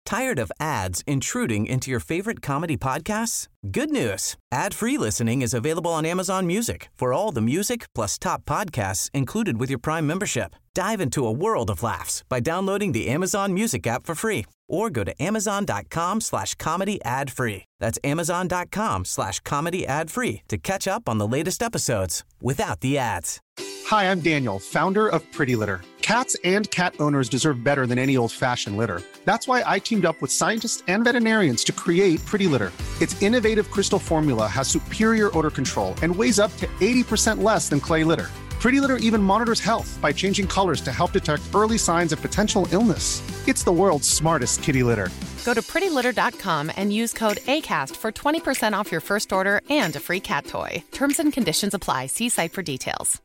Tired of ads intruding into your favorite comedy podcasts? Good news. Ad-free listening is available on Amazon Music for all the music plus top podcasts included with your Prime membership. Dive into a world of laughs by downloading the Amazon Music app for free or go to amazon.com/comedy ad-free. That's amazon.com/comedy ad-free to catch up on the latest episodes without the ads. Hi, I'm Daniel, founder of Pretty Litter. Cats and cat owners deserve better than any old-fashioned litter. That's why I teamed up with scientists and veterinarians to create Pretty Litter. Its innovative crystal formula has superior odor control and weighs up to 80% less than clay litter. Pretty Litter even monitors health by changing colors to help detect early signs of potential illness. It's the world's smartest kitty litter. Go to prettylitter.com and use code ACAST for 20% off your first order and a free cat toy. Terms and conditions apply. See site for details.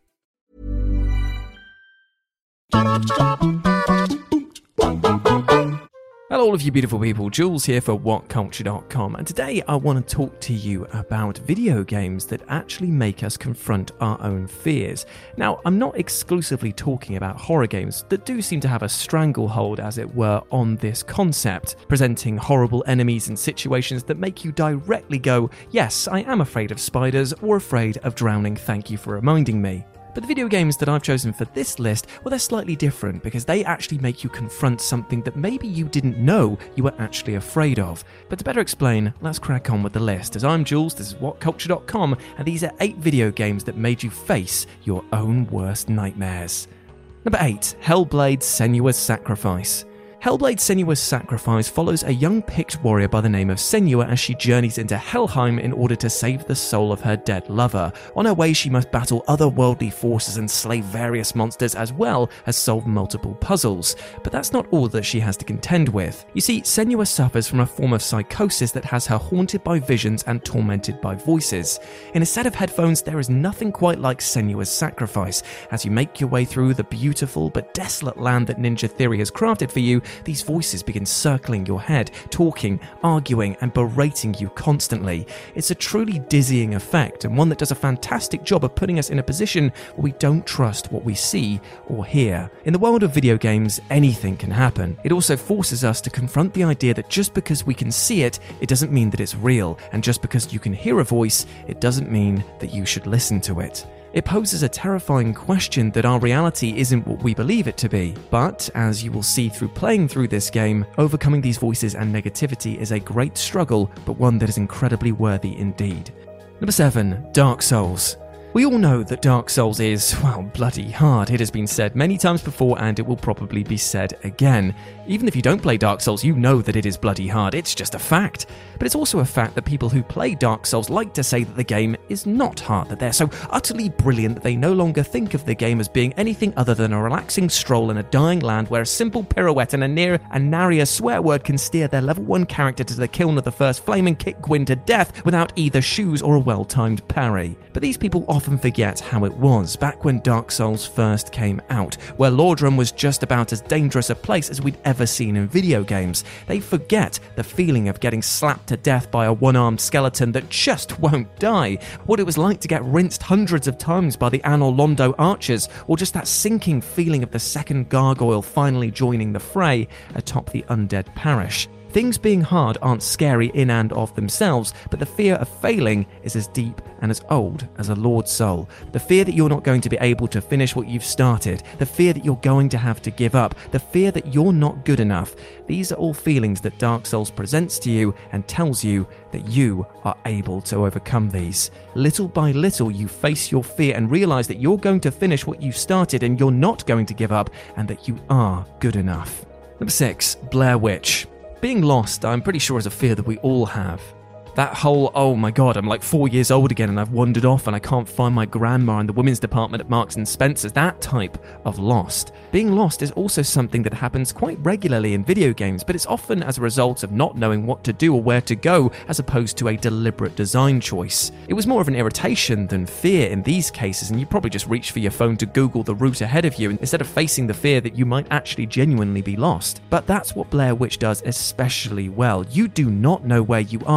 Hello all of you beautiful people, Jules here for WhatCulture.com, and today I want to talk to you about video games that actually make us confront our own fears. Now, I'm not exclusively talking about horror games that do seem to have a stranglehold, as it were, on this concept, presenting horrible enemies and situations that make you directly go, yes, I am afraid of spiders or afraid of drowning, thank you for reminding me. But the video games that I've chosen for this list, well, they're slightly different because they actually make you confront something that maybe you didn't know you were actually afraid of. But to better explain, let's crack on with the list. As I'm Jules, this is WhatCulture.com, and these are 8 video games that made you face your own worst nightmares. Number 8, Hellblade: Senua's Sacrifice. Hellblade: Senua's Sacrifice follows a young Pict warrior by the name of Senua as she journeys into Helheim in order to save the soul of her dead lover. On her way, she must battle otherworldly forces and slay various monsters as well as solve multiple puzzles. But that's not all that she has to contend with. You see, Senua suffers from a form of psychosis that has her haunted by visions and tormented by voices. In a set of headphones, there is nothing quite like Senua's Sacrifice. As you make your way through the beautiful but desolate land that Ninja Theory has crafted for you, these voices begin circling your head, talking, arguing, and berating you constantly. It's a truly dizzying effect, and one that does a fantastic job of putting us in a position where we don't trust what we see or hear. In the world of video games, anything can happen. It also forces us to confront the idea that just because we can see it, it doesn't mean that it's real, and just because you can hear a voice, it doesn't mean that you should listen to it. It poses a terrifying question that our reality isn't what we believe it to be. But, as you will see through playing through this game, overcoming these voices and negativity is a great struggle, but one that is incredibly worthy indeed. Number 7, Dark Souls. We all know that Dark Souls is, well, bloody hard. It has been said many times before, and it will probably be said again. Even if you don't play Dark Souls, you know that it is bloody hard. It's just a fact. But it's also a fact that people who play Dark Souls like to say that the game is not hard, that they're so utterly brilliant that they no longer think of the game as being anything other than a relaxing stroll in a dying land where a simple pirouette and a near and nary swear word can steer their level 1 character to the kiln of the first flame and kick Gwyn to death without either shoes or a well-timed parry. But these people often forget how it was back when Dark Souls first came out, where Lordran was just about as dangerous a place as we'd ever seen in video games. They forget the feeling of getting slapped to death by a one-armed skeleton that just won't die, what it was like to get rinsed hundreds of times by the Anor Londo archers, or just that sinking feeling of the second gargoyle finally joining the fray atop the undead parish. Things being hard aren't scary in and of themselves, but the fear of failing is as deep and as old as a Lord's soul. The fear that you're not going to be able to finish what you've started, the fear that you're going to have to give up, the fear that you're not good enough. These are all feelings that Dark Souls presents to you and tells you that you are able to overcome these. Little by little, you face your fear and realize that you're going to finish what you started and you're not going to give up and that you are good enough. Number 6, Blair Witch. Being lost, I'm pretty sure, is a fear that we all have. That whole, oh my god, I'm like 4 years old again and I've wandered off and I can't find my grandma in the women's department at Marks & Spencer's, that type of lost. Being lost is also something that happens quite regularly in video games, but it's often as a result of not knowing what to do or where to go, as opposed to a deliberate design choice. It was more of an irritation than fear in these cases, and you probably just reached for your phone to Google the route ahead of you instead of facing the fear that you might actually genuinely be lost. But that's what Blair Witch does especially well. You do not know where you are, and you do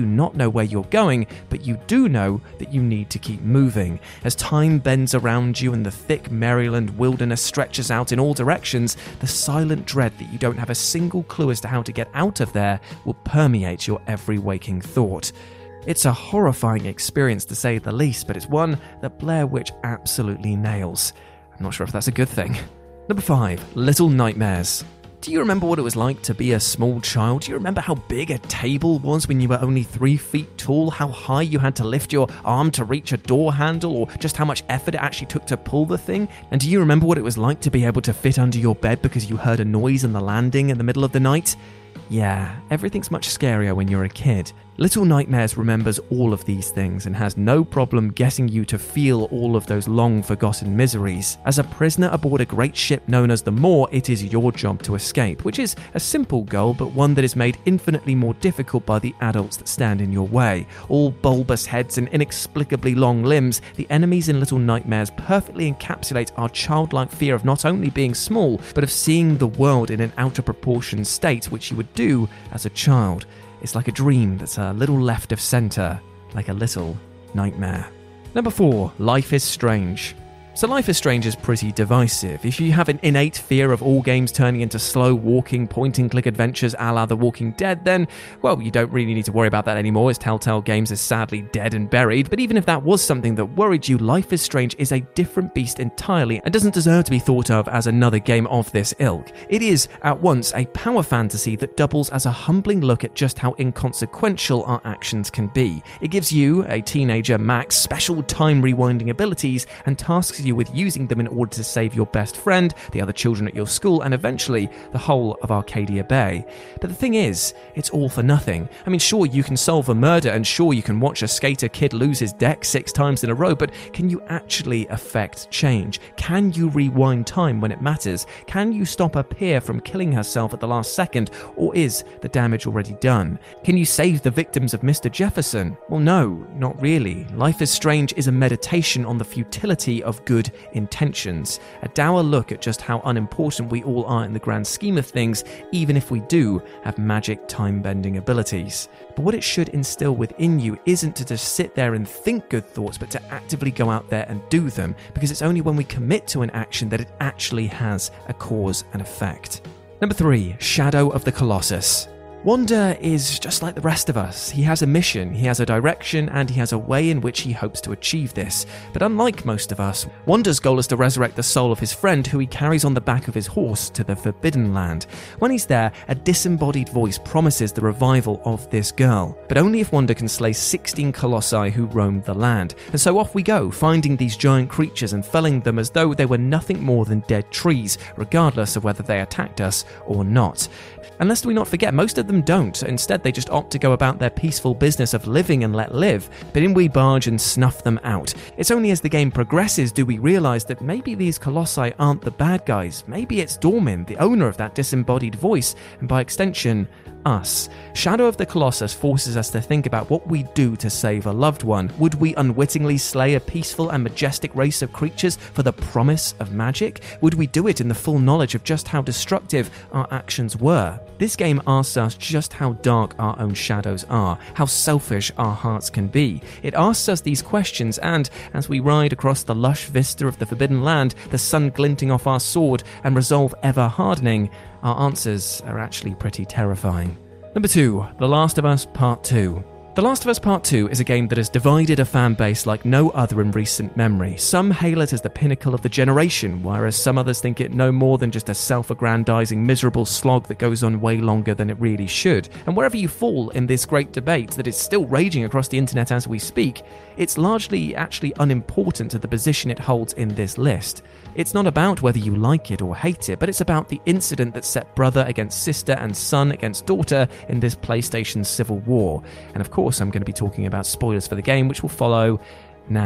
do not know where you're going, but you do know that you need to keep moving. As time bends around you and the thick Maryland wilderness stretches out in all directions, the silent dread that you don't have a single clue as to how to get out of there will permeate your every waking thought. It's a horrifying experience to say the least, but it's one that Blair Witch absolutely nails. I'm not sure if that's a good thing. Number 5, Little Nightmares. Do you remember what it was like to be a small child? Do you remember how big a table was when you were only 3 feet tall? How high you had to lift your arm to reach a door handle, or just how much effort it actually took to pull the thing? And do you remember what it was like to be able to fit under your bed because you heard a noise on the landing in the middle of the night? Yeah, everything's much scarier when you're a kid. Little Nightmares remembers all of these things and has no problem getting you to feel all of those long-forgotten miseries. As a prisoner aboard a great ship known as the Maw, it is your job to escape, which is a simple goal, but one that is made infinitely more difficult by the adults that stand in your way. All bulbous heads and inexplicably long limbs, the enemies in Little Nightmares perfectly encapsulate our childlike fear of not only being small, but of seeing the world in an out-of-proportion state, which you would do as a child. It's like a dream that's a little left of center, like a little nightmare. Number 4, Life is Strange. So Life is Strange is pretty divisive. If you have an innate fear of all games turning into slow walking, point-and-click adventures a la The Walking Dead, then, well, you don't really need to worry about that anymore, as Telltale Games is sadly dead and buried. But even if that was something that worried you, Life is Strange is a different beast entirely and doesn't deserve to be thought of as another game of this ilk. It is, at once, a power fantasy that doubles as a humbling look at just how inconsequential our actions can be. It gives you, a teenager Max, special time-rewinding abilities and tasks you with using them in order to save your best friend, the other children at your school, and eventually the whole of Arcadia Bay. But the thing is, it's all for nothing. I mean, sure, you can solve a murder, and sure, you can watch a skater kid lose his deck 6 times in a row, but can you actually affect change? Can you rewind time when it matters? Can you stop a peer from killing herself at the last second, or is the damage already done? Can you save the victims of Mr. Jefferson? Well, no, not really. Life is Strange is a meditation on the futility of good intentions, a dour look at just how unimportant we all are in the grand scheme of things, even if we do have magic time-bending abilities. But what it should instill within you isn't to just sit there and think good thoughts, but to actively go out there and do them, because it's only when we commit to an action that it actually has a cause and effect. Number 3, Shadow of the Colossus. Wander is just like the rest of us. He has a mission, he has a direction, and he has a way in which he hopes to achieve this. But unlike most of us, Wander's goal is to resurrect the soul of his friend, who he carries on the back of his horse to the Forbidden Land. When he's there, a disembodied voice promises the revival of this girl, but only if Wander can slay 16 colossi who roamed the land. And so off we go, finding these giant creatures and felling them as though they were nothing more than dead trees, regardless of whether they attacked us or not. And lest we not forget, most of them don't. Instead, they just opt to go about their peaceful business of living and let live. But in we barge and snuff them out. It's only as the game progresses do we realise that maybe these colossi aren't the bad guys. Maybe it's Dormin, the owner of that disembodied voice, and by extension, us. Shadow of the Colossus forces us to think about what we do to save a loved one. Would we unwittingly slay a peaceful and majestic race of creatures for the promise of magic? Would we do it in the full knowledge of just how destructive our actions were? This game asks us just how dark our own shadows are, how selfish our hearts can be. It asks us these questions, and as we ride across the lush vista of the Forbidden Land, the sun glinting off our sword and resolve ever hardening, our answers are actually pretty terrifying. Number 2, The Last of Us Part 2. The Last of Us Part 2 is a game that has divided a fan base like no other in recent memory. Some hail it as the pinnacle of the generation, whereas some others think it no more than just a self-aggrandizing, miserable slog that goes on way longer than it really should. And wherever you fall in this great debate that is still raging across the internet as we speak, it's largely actually unimportant to the position it holds in this list. It's not about whether you like it or hate it, but it's about the incident that set brother against sister and son against daughter in this PlayStation civil war. And of course, I'm going to be talking about spoilers for the game, which will follow now.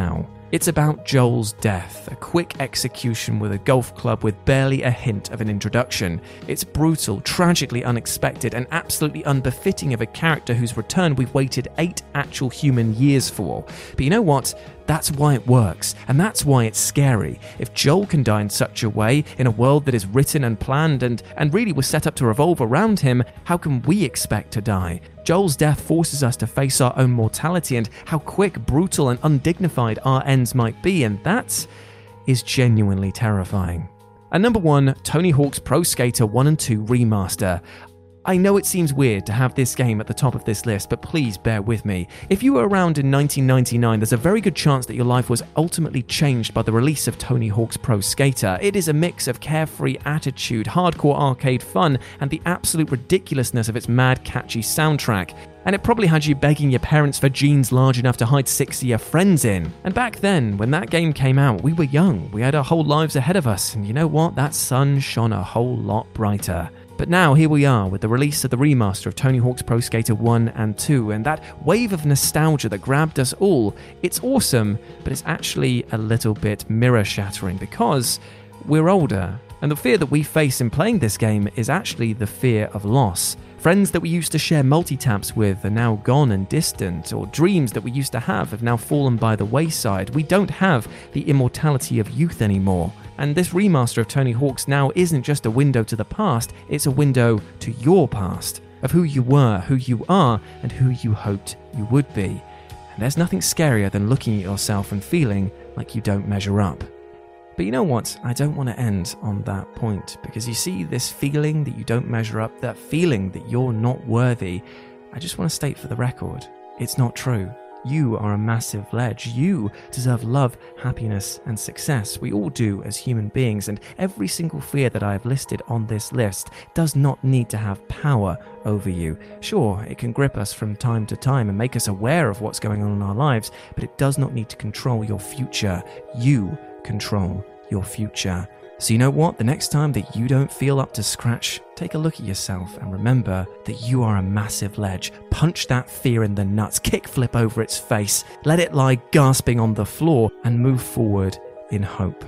It's about Joel's death, a quick execution with a golf club with barely a hint of an introduction. It's brutal, tragically unexpected, and absolutely unbefitting of a character whose return we've waited 8 actual human years for. But you know what? That's why it works, and that's why it's scary. If Joel can die in such a way, in a world that is written and planned and really was set up to revolve around him, how can we expect to die? Joel's death forces us to face our own mortality and how quick, brutal, and undignified our ends might be, and that is genuinely terrifying. At number 1, Tony Hawk's Pro Skater 1 and 2 Remaster. I know it seems weird to have this game at the top of this list, but please bear with me. If you were around in 1999, there's a very good chance that your life was ultimately changed by the release of Tony Hawk's Pro Skater. It is a mix of carefree attitude, hardcore arcade fun, and the absolute ridiculousness of its mad, catchy soundtrack. And it probably had you begging your parents for jeans large enough to hide 6 of your friends in. And back then, when that game came out, we were young. We had our whole lives ahead of us, and you know what? That sun shone a whole lot brighter. But now here we are with the release of the remaster of Tony Hawk's Pro Skater 1 and 2, and that wave of nostalgia that grabbed us all. It's awesome, but it's actually a little bit mirror-shattering because we're older, and the fear that we face in playing this game is actually the fear of loss. Friends that we used to share multi-taps with are now gone and distant, or dreams that we used to have now fallen by the wayside. We don't have the immortality of youth anymore. And this remaster of Tony Hawk's now isn't just a window to the past, it's a window to your past, of who you were, who you are, and who you hoped you would be. And there's nothing scarier than looking at yourself and feeling like you don't measure up. But you know what? I don't want to end on that point, because you see, this feeling that you don't measure up, that feeling that you're not worthy, I just want to state for the record, it's not true. You are a massive ledge. You deserve love, happiness, and success. We all do as human beings, and every single fear that I have listed on this list does not need to have power over you. Sure, it can grip us from time to time and make us aware of what's going on in our lives, but it does not need to control your future. You control your future. So you know what? The next time that you don't feel up to scratch, take a look at yourself and remember that you are a massive ledge. Punch that fear in the nuts, kickflip over its face, let it lie gasping on the floor, and move forward in hope.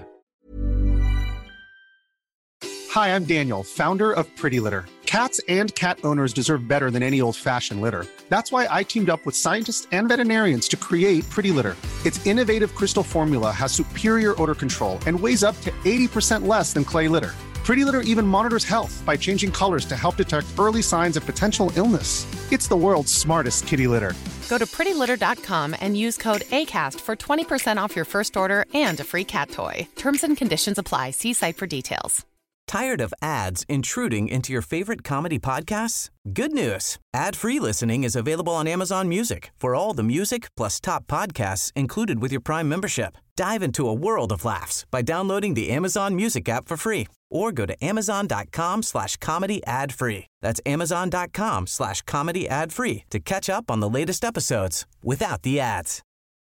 Hi, I'm Daniel, founder of Pretty Litter. Cats and cat owners deserve better than any old-fashioned litter. That's why I teamed up with scientists and veterinarians to create Pretty Litter. Its innovative crystal formula has superior odor control and weighs up to 80% less than clay litter. Pretty Litter even monitors health by changing colors to help detect early signs of potential illness. It's the world's smartest kitty litter. Go to prettylitter.com and use code ACAST for 20% off your first order and a free cat toy. Terms and conditions apply. See site for details. Tired of ads intruding into your favorite comedy podcasts? Good news. Ad-free listening is available on Amazon Music for all the music plus top podcasts included with your Prime membership. Dive into a world of laughs by downloading the Amazon Music app for free or go to amazon.com/comedy ad-free. That's amazon.com/comedy ad-free to catch up on the latest episodes without the ads.